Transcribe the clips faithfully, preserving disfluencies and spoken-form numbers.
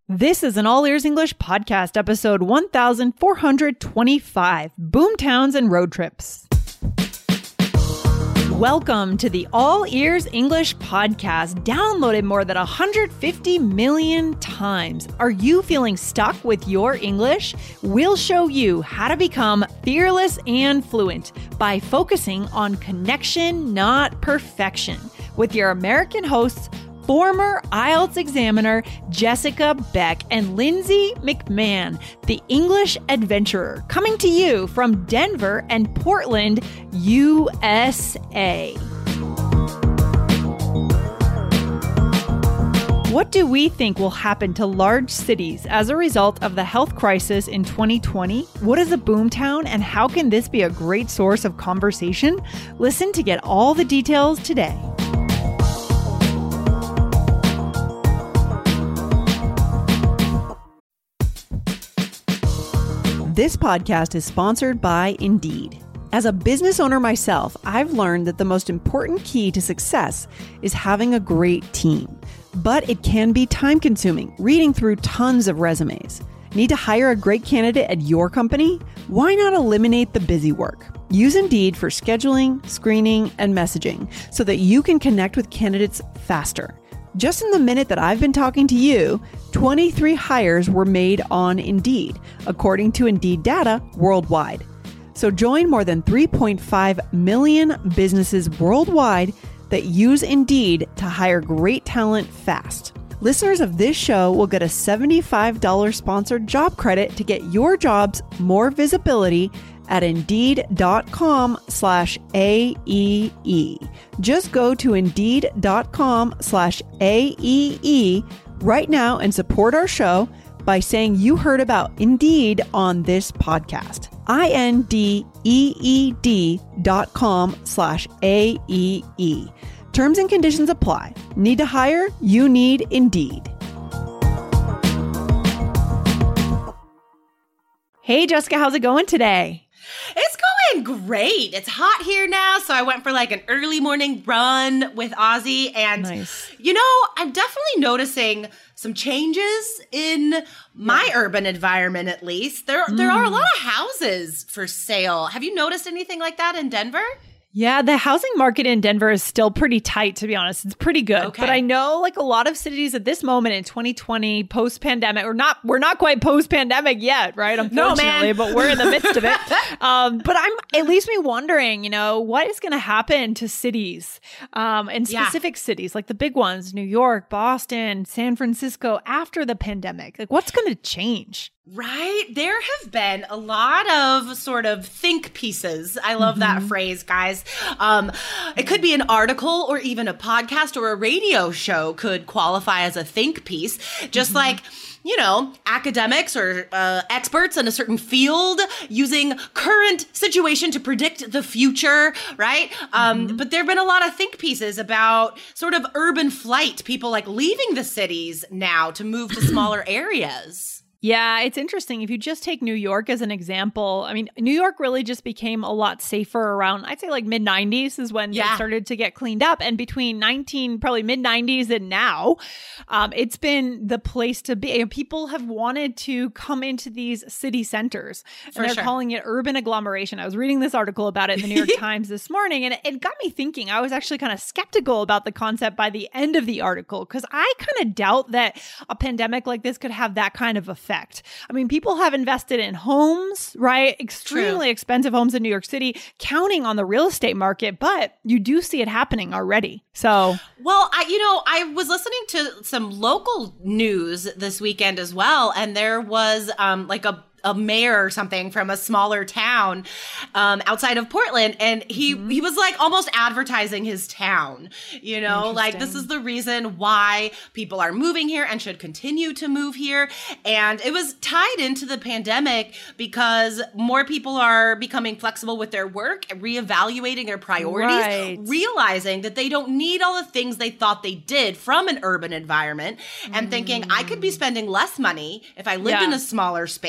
This is an All Ears English podcast, episode one thousand four hundred twenty-five, Boomtowns and Road Trips. Welcome to the All Ears English podcast, downloaded more than one hundred fifty million times. Are you feeling stuck with your English? We'll show you how to become fearless and fluent by focusing on connection, not perfection, with your American hosts, former I E L T S examiner Jessica Beck and Lindsay McMahon, the English adventurer, coming to you from Denver and Portland, U S A. What do we think will happen to large cities as a result of the health crisis in twenty twenty? What is a boomtown, and how can this be a great source of conversation? Listen to get all the details today. This podcast is sponsored by Indeed. As a business owner myself, I've learned that the most important key to success is having a great team. But it can be time-consuming, reading through tons of resumes. Need to hire a great candidate at your company? Why not eliminate the busy work? Use Indeed for scheduling, screening, and messaging so that you can connect with candidates faster. Just in the minute that I've been talking to you, twenty-three hires were made on Indeed, according to Indeed data worldwide. So join more than three point five million businesses worldwide that use Indeed to hire great talent fast. Listeners of this show will get a seventy-five dollars sponsored job credit to get your jobs more visibility at Indeed.com slash A-E-E. Just go to Indeed.com slash A-E-E right now and support our show by saying you heard about Indeed on this podcast. I-N-D-E-E-D dot com slash A-E-E. Terms and conditions apply. Need to hire? You need Indeed. Hey, Jessica, how's it going today? It's going great. It's hot here now, so I went for like an early morning run with Ozzy, and nice. You know, I'm definitely noticing some changes in my yeah. urban environment. At least there, mm. there are a lot of houses for sale. Have you noticed anything like that in Denver? Yeah, the housing market in Denver is still pretty tight, to be honest. It's pretty good. Okay. But I know like a lot of cities at this moment in twenty twenty, post-pandemic, or not, we're not quite post-pandemic yet, right? Unfortunately, no, man. But we're in the midst of it. Um, but I'm it leaves me wondering, you know, what is going to happen to cities um, and specific yeah. cities, like the big ones, New York, Boston, San Francisco, after the pandemic? Like, what's going to change? Right? There have been a lot of sort of think pieces. I love mm-hmm. that phrase, guys. Um, it could be an article or even a podcast or a radio show could qualify as a think piece. Just mm-hmm. like, you know, academics or uh, experts in a certain field using current situation to predict the future, right? Um, mm-hmm. But there have been a lot of think pieces about sort of urban flight, people like leaving the cities now to move to smaller areas. Yeah, it's interesting. If you just take New York as an example, I mean, New York really just became a lot safer around, I'd say like mid nineties is when yeah. it started to get cleaned up. And between nineteen, probably mid nineties and now, um, it's been the place to be. People have wanted to come into these city centers, and For they're sure. calling it urban agglomeration. I was reading this article about it in the New York Times this morning, and it, it got me thinking. I was actually kind of skeptical about the concept by the end of the article, because I kind of doubt that a pandemic like this could have that kind of effect. I mean, people have invested in homes, right? Extremely True. expensive homes in New York City, counting on the real estate market, but you do see it happening already. So, well, I, you know, I was listening to some local news this weekend as well, and there was um, like a a mayor or something from a smaller town um, outside of Portland. And he, mm-hmm. he was like almost advertising his town, you know, like this is the reason why people are moving here and should continue to move here. And it was tied into the pandemic because more people are becoming flexible with their work, reevaluating their priorities, right. realizing that they don't need all the things they thought they did from an urban environment, and mm. thinking I could be spending less money if I lived yeah. in a smaller space.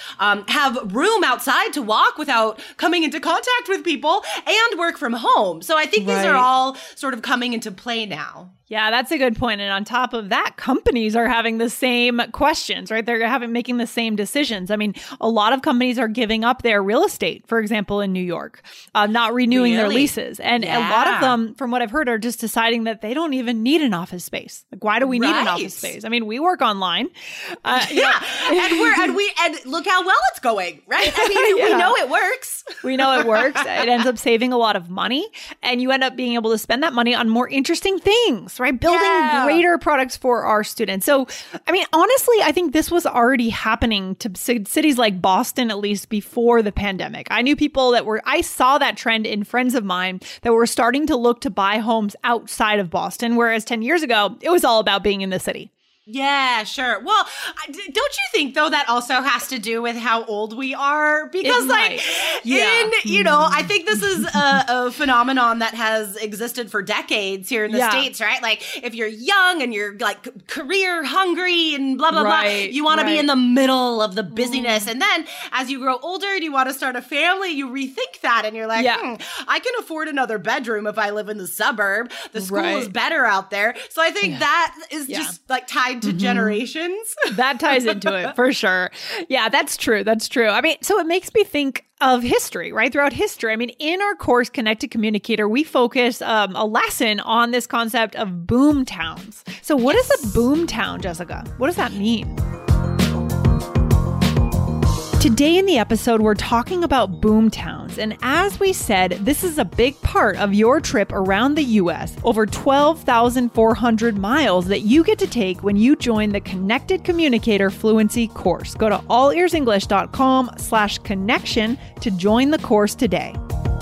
um, have room outside to walk without coming into contact with people, and work from home. So I think these Right. are all sort of coming into play now. Yeah, that's a good point. And on top of that, companies are having the same questions, right? They're having making the same decisions. I mean, a lot of companies are giving up their real estate, for example, in New York, uh, not renewing their Really? leases. And a lot of Yeah. them, from what I've heard, are just deciding that they don't even need an office space. Like, why do we need an Right. office space? I mean, we work online. Uh, you Yeah, know, and we're and we and look how well it's going, right? I mean, Yeah. we know it works. We know it works. It ends up saving a lot of money, and you end up being able to spend that money on more interesting things, right? Building Yeah. greater products for our students. So, I mean, honestly, I think this was already happening to c- cities like Boston, at least before the pandemic. I knew people that were, I saw that trend in friends of mine that were starting to look to buy homes outside of Boston, whereas ten years ago, it was all about being in the city. Yeah, sure. Well, I- d- don't you think, though, that also has to do with how old we are? Because, It like, might. Yeah. in, you know, I think this is a, a phenomenon that has existed for decades here in the Yeah. States, right? Like, if you're young and you're, like, c- career hungry and blah, blah, blah, Right, you want to be right. in the middle of the busyness. And then as you grow older and you want to start a family, you rethink that and you're like, Yeah. hmm, I can afford another bedroom if I live in the suburb. The school Right. is better out there. So I think that is Yeah. just, like, tied to generations. That ties into it for sure. Yeah, that's true. That's true. I mean, so it makes me think of history, right? Throughout history. I mean, in our course, Connected Communicator, we focus um, a lesson on this concept of boom towns. So what is a boom town, Jessica? What does that mean? Today in the episode, we're talking about boom towns. And as we said, this is a big part of your trip around the U S, over twelve thousand four hundred miles that you get to take when you join the Connected Communicator Fluency course. Go to allearsenglish.com slash connection to join the course today.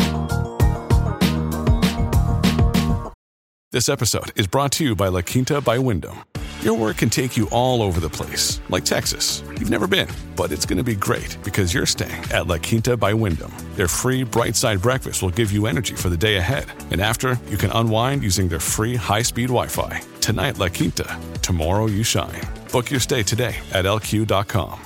This episode is brought to you by La Quinta by Wyndham. Your work can take you all over the place, like Texas. You've never been, but it's going to be great because you're staying at La Quinta by Wyndham. Their free Bright Side breakfast will give you energy for the day ahead. And after, you can unwind using their free high-speed Wi-Fi. Tonight, La Quinta. Tomorrow, you shine. Book your stay today at L Q dot com.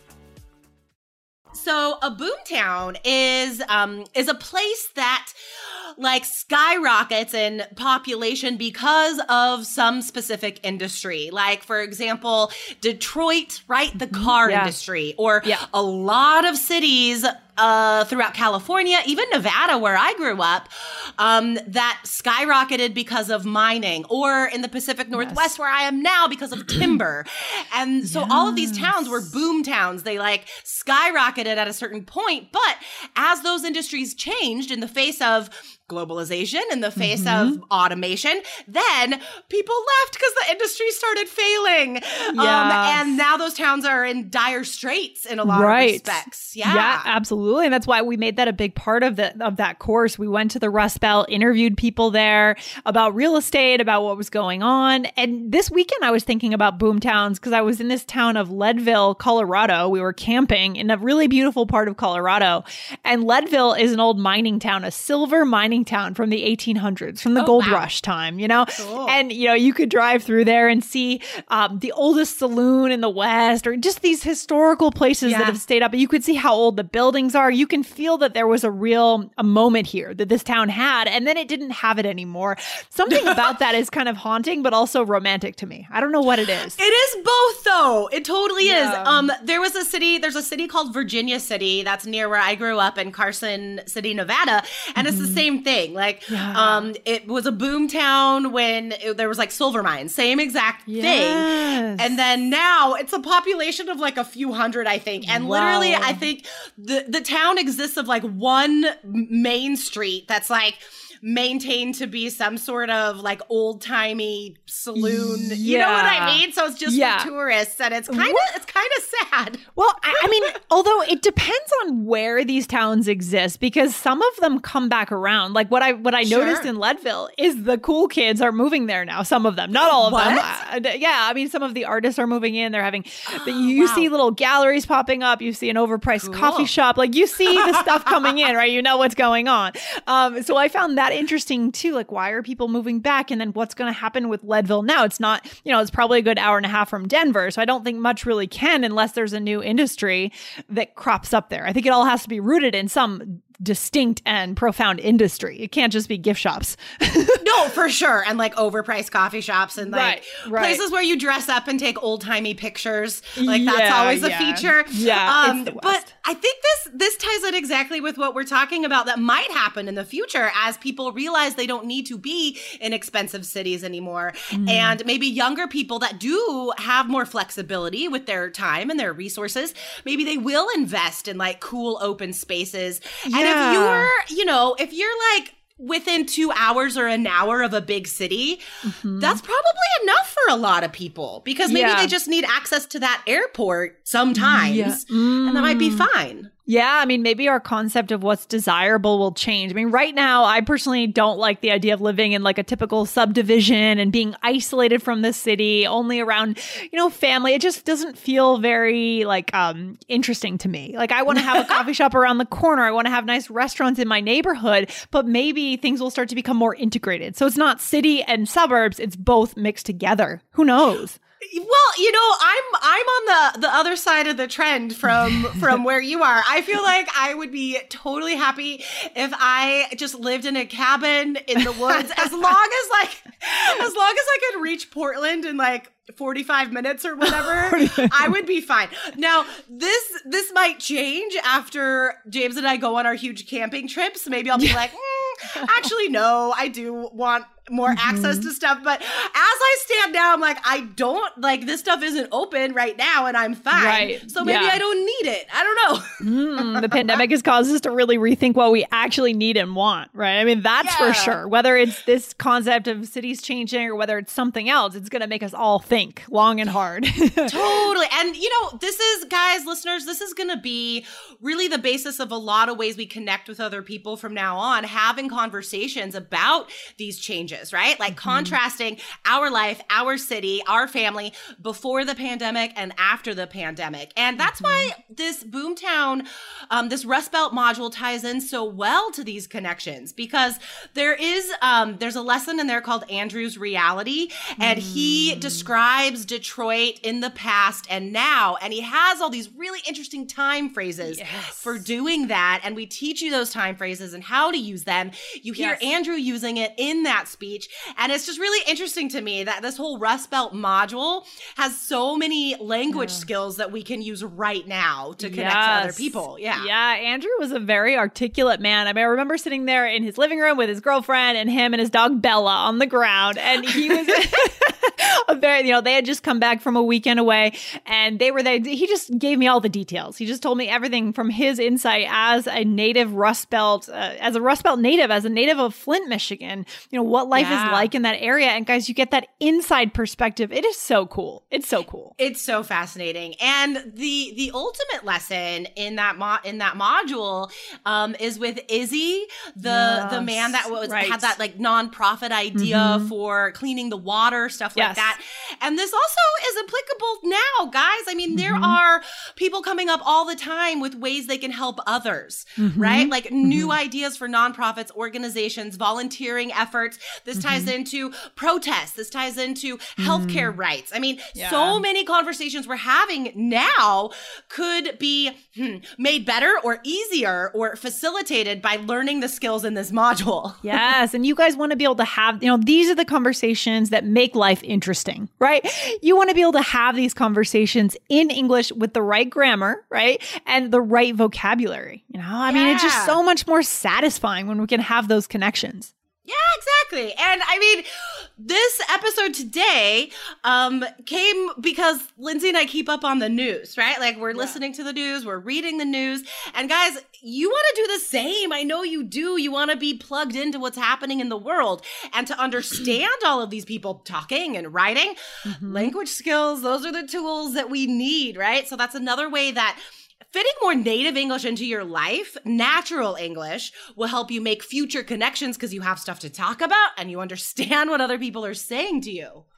So a boomtown is um is a place that like skyrockets in population because of some specific industry. Like, for example, Detroit, right? The car Yeah. industry, or Yeah. a lot of cities uh, throughout California, even Nevada, where I grew up, um, that skyrocketed because of mining, or in the Pacific Northwest, where I am now, because of timber. And so all of these towns were boom towns. They like skyrocketed at a certain point. But as those industries changed in the face of globalization, in the face Mm-hmm. of automation, then people left because the industry started failing. Um, Yes. and now those towns are in dire straits in a lot Right. of respects. Yeah. Yeah, absolutely. And that's why we made that a big part of the of that course. We went to the Rust Belt, interviewed people there about real estate, about what was going on. And this weekend I was thinking about boom towns because I was in this town of Leadville, Colorado. We were camping in a really beautiful part of Colorado. And Leadville is an old mining town, a silver mining town from the eighteen hundreds, from the Oh, gold wow. rush time, you know? Cool. And, you know, you could drive through there and see um, the oldest saloon in the West, or just these historical places Yeah. that have stayed up. You could see how old the buildings are. You can feel that there was a real a moment here that this town had, and then it didn't have it anymore. Something about that is kind of haunting, but also romantic to me. I don't know what it is. It is both, though. It totally Yeah. is. Um, there was a city, there's a city called Virginia City that's near where I grew up in Carson City, Nevada. And it's the same thing. Like, Yeah. um, it was a boom town when it- there was like silver mines, same exact Yes. thing. And then now it's a population of like a few hundred, I think. And literally, Wow. I think the, the town exists of like one main street that's like maintained to be some sort of like old-timey saloon. You know what I Yeah. mean? So it's just Yeah. for tourists, and it's kind of it's kind of sad. Well, I, I mean, although it depends on where these towns exist, because some of them come back around. Like what I what I Sure. noticed in Leadville is the cool kids are moving there now. Some of them, not all of them. What? Uh, yeah, I mean, some of the artists are moving in. They're having the, you wow. see little galleries popping up. You see an overpriced Cool. coffee shop. Like you see the stuff coming in, right? You know what's going on. Um, so I found that that interesting too. Like, why are people moving back? And then what's going to happen with Leadville now? It's not, you know, it's probably a good hour and a half from Denver. So I don't think much really can unless there's a new industry that crops up there. I think it all has to be rooted in some distinct and profound industry. It can't just be gift shops. No, for sure. And like overpriced coffee shops and like right, right. places where you dress up and take old timey pictures. Like that's yeah, always yeah. a feature. Yeah. Um, it's the West. But I think this this ties in exactly with what we're talking about that might happen in the future as people realize they don't need to be in expensive cities anymore. Mm. And maybe younger people that do have more flexibility with their time and their resources, maybe they will invest in like cool open spaces. Yeah. And if you're, you know, if you're like within two hours or an hour of a big city, mm-hmm. that's probably enough for a lot of people because maybe yeah. they just need access to that airport sometimes yeah. mm. and that might be fine. Yeah, I mean, maybe our concept of what's desirable will change. I mean, right now, I personally don't like the idea of living in like a typical subdivision and being isolated from the city, only around, you know, family. It just doesn't feel very like um, interesting to me. Like I want to have a coffee shop around the corner. I want to have nice restaurants in my neighborhood, but maybe things will start to become more integrated. So it's not city and suburbs. It's both mixed together. Who knows? Well, you know, I'm I'm on the the other side of the trend from from where you are. I feel like I would be totally happy if I just lived in a cabin in the woods as long as like as long as I could reach Portland in like forty-five minutes or whatever, I would be fine. Now, this this might change after James and I go on our huge camping trips. Maybe I'll be like, mm, actually, no, I do want more mm-hmm. access to stuff. But as I stand now, I'm like, I don't like this stuff isn't open right now and I'm fine. Right. So maybe yeah. I don't need it. I don't know. mm, the pandemic has caused us to really rethink what we actually need and want, right? I mean, that's yeah. for sure. Whether it's this concept of cities changing or whether it's something else, it's going to make us all think long and hard. Totally. And, you know, this is, guys, listeners, this is going to be really the basis of a lot of ways we connect with other people from now on, having conversations about these changes, right? Like mm-hmm. contrasting our life, our city, our family before the pandemic and after the pandemic. And that's mm-hmm. why this Boomtown, um, this Rust Belt module ties in so well to these connections because there is, um, there's a lesson in there called Andrew's Reality, and mm. he describes Detroit in the past and now, and he has all these really interesting time phrases yes. for doing that. And we teach you those time phrases and how to use them. You hear yes. Andrew using it in that speech. And it's just really interesting to me that this whole Rust Belt module has so many language yeah. skills that we can use right now to connect yes. to other people. Yeah. Yeah. Andrew was a very articulate man. I mean, I remember sitting there in his living room with his girlfriend and him and his dog Bella on the ground. And he was a very, you know, they had just come back from a weekend away and they were there. He just gave me all the details. He just told me everything from his insight as a native Rust Belt, uh, as a Rust Belt native, as a native of Flint, Michigan, you know, what life yeah. is like in that area. And guys, you get that inside perspective. It is so cool. It's so cool. It's so fascinating. And the the ultimate lesson in that mo- in that module um, is with Izzy, the yes. the man that was right. had that like nonprofit idea mm-hmm. for cleaning the water, stuff like yes. that. And this also is applicable now, guys. I mean, there mm-hmm. are people coming up all the time with ways they can help others, mm-hmm. right? Like mm-hmm. new ideas for nonprofits, organizations, volunteering efforts. This mm-hmm. ties into protests. This ties into healthcare mm-hmm. rights. I mean, yeah. so many conversations we're having now could be hmm, made better or easier or facilitated by learning the skills in this module. Yes. And you guys want to be able to have, you know, these are the conversations that make life interesting, right? You want to be able to have these conversations in English with the right grammar, right? And the right vocabulary. You know, I yeah. mean, it's just so much more satisfying when we can have those connections. Yeah, exactly. And I mean, this episode today um, came because Lindsay and I keep up on the news, right? Like we're yeah. listening to the news, we're reading the news. And guys, you want to do the same. I know you do. You want to be plugged into what's happening in the world and to understand all of these people talking and writing. Mm-hmm. Language skills, those are the tools that we need, right? So that's another way that fitting more native English into your life, natural English, will help you make future connections because you have stuff to talk about and you understand what other people are saying to you.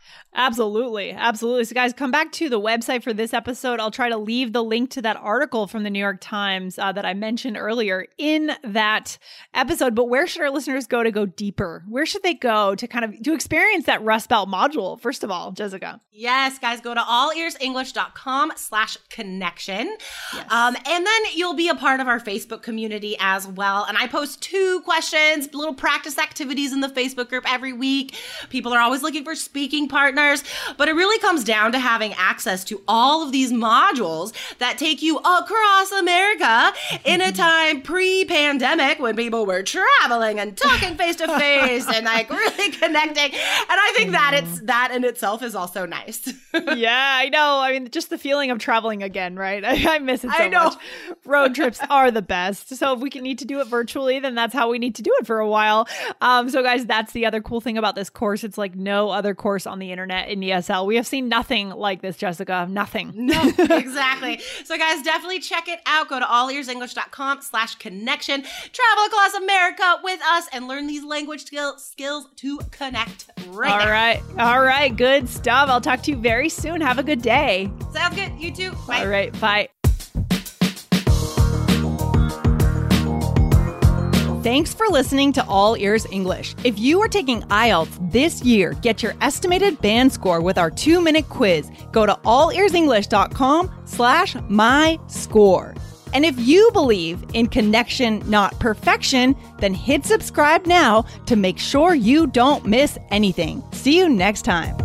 Absolutely. Absolutely. So guys, come back to the website for this episode. I'll try to leave the link to that article from the New York Times uh, that I mentioned earlier in that episode. But where should our listeners go to go deeper? Where should they go to kind of to experience that Rust Belt module? First of all, Jessica. Yes, guys, go to allearsenglish.com slash connection. Yes. Um, and then you'll be a part of our Facebook community as well. And I post two questions, little practice activities in the Facebook group every week. People are always looking for speaking partners. But it really comes down to having access to all of these modules that take you across America in a time pre-pandemic when people were traveling and talking face to face and like really connecting. And I think that it's that in itself is also nice. Yeah, I know. I mean, just the feeling of traveling again, right? I, I miss it so I know. much. Road trips are the best. So if we can need to do it virtually, then that's how we need to do it for a while. Um, so guys, that's the other cool thing about this course. It's like no other course on the internet in E S L. We have seen nothing like this, Jessica. Nothing. No, exactly. So guys, definitely check it out. Go to allearsenglish.com slash connection. Travel across America with us and learn these language skill, skills to connect right All now. right. All right. Good stuff. I'll talk to you very soon. Have a good day. Sounds good. You too. Bye. All right. Bye. Thanks for listening to All Ears English. If you are taking I E L T S this year, get your estimated band score with our two-minute quiz. Go to allearsenglish.com slash my score. And if you believe in connection, not perfection, then hit subscribe now to make sure you don't miss anything. See you next time.